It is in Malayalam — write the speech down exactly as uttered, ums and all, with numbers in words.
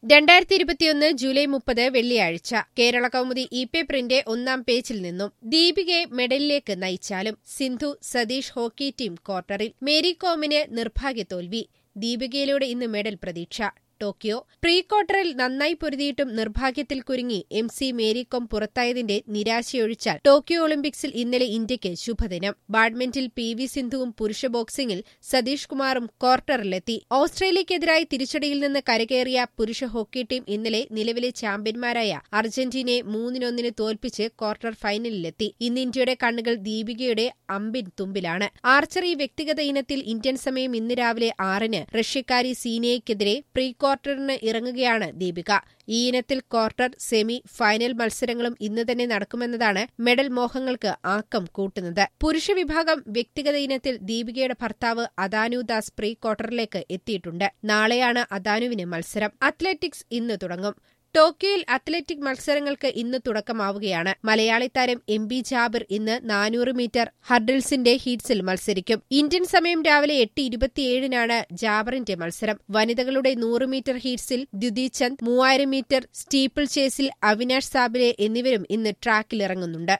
രണ്ടായിരത്തി ഇരുപത്തിയൊന്ന് ജൂലൈ മുപ്പത് വെള്ളിയാഴ്ച കേരള കൗമുദി ഇ പേപ്പറിന്റെ ഒന്നാം പേജിൽ നിന്നും ദീപികയെ മെഡലിലേക്ക് നയിച്ചാലും സിന്ധു സതീഷ് ഹോക്കി ടീം ക്വാർട്ടറിൽ മേരി കോമിന് നിർഭാഗ്യ തോൽവി ദീപികയിലൂടെ ഇന്ന് മെഡൽ പ്രതീക്ഷ ടോക്കിയോ പ്രീ ക്വാർട്ടറിൽ നന്നായി പൊരുതിയിട്ടും നിർഭാഗ്യത്തിൽ കുരുങ്ങി എം സി മേരികോം പുറത്തായതിന്റെ നിരാശയൊഴിച്ചാൽ ടോക്കിയോ ഒളിമ്പിക്സിൽ ഇന്നലെ ഇന്ത്യയ്ക്ക് ശുഭദിനം ബാഡ്മിന്റണിൽ പി വി സിന്ധുവും പുരുഷ ബോക്സിംഗിൽ സതീഷ് കുമാറും ക്വാർട്ടറിലെത്തി ഓസ്ട്രേലിയക്കെതിരായി തിരിച്ചടിയിൽ നിന്ന് കരകയറിയ പുരുഷ ഹോക്കി ടീം ഇന്നലെ നിലവിലെ ചാമ്പ്യന്മാരായ അർജന്റീനയെ മൂന്നിനൊന്നിന് തോൽപ്പിച്ച് ക്വാർട്ടർ ഫൈനലിലെത്തി ഇന്ന് ഇന്ത്യയുടെ കണ്ണുകൾ ദീപികയുടെ അമ്പിൻ തുമ്പിലാണ് ആർച്ചറി വ്യക്തിഗത ഇനത്തിൽ ഇന്ത്യൻ സമയം ഇന്ന് രാവിലെ ആറിന് റഷ്യക്കാരി സീനയ്ക്കെതിരെ പ്രീ ക്വാർട്ടറിന് ഇറങ്ങുകയാണ് ദീപിക ഈ ഇനത്തിൽ ക്വാർട്ടർ സെമി ഫൈനൽ മത്സരങ്ങളും ഇന്ന് തന്നെ നടക്കുമെന്നതാണ് മെഡൽ മോഹങ്ങൾക്ക് ആക്കം കൂട്ടുന്നത് പുരുഷ വിഭാഗം വ്യക്തിഗത ഇനത്തിൽ ദീപികയുടെ ഭർത്താവ് അദാനു ദാസ് പ്രീ ക്വാർട്ടറിലേക്ക് എത്തിയിട്ടുണ്ട് നാളെയാണ് അദാനുവിന് മത്സരം അത്ലറ്റിക്സ് ഇന്ന് തുടങ്ങും ടോക്കിയോയിൽ അത്ലറ്റിക് മത്സരങ്ങൾക്ക് ഇന്ന് തുടക്കമാവുകയാണ് മലയാളി താരം എം ബി ജാബിർ ഇന്ന് നാനൂറ് മീറ്റർ ഹർഡിൽസിന്റെ ഹീറ്റ്സിൽ മത്സരിക്കും ഇന്ത്യൻ സമയം രാവിലെ എട്ട് ഇരുപത്തിയേഴിനാണ് ജാബറിന്റെ മത്സരം വനിതകളുടെ നൂറ് മീറ്റർ ഹീറ്റ്സിൽ ദ്യുതി ചന്ദ് മൂവായിരം മീറ്റർ സ്റ്റീപ്പിൾ ചേസിൽ അവിനാഷ് സാബിലെ എന്നിവരും ഇന്ന് ട്രാക്കിലിറങ്ങുന്നുണ്ട്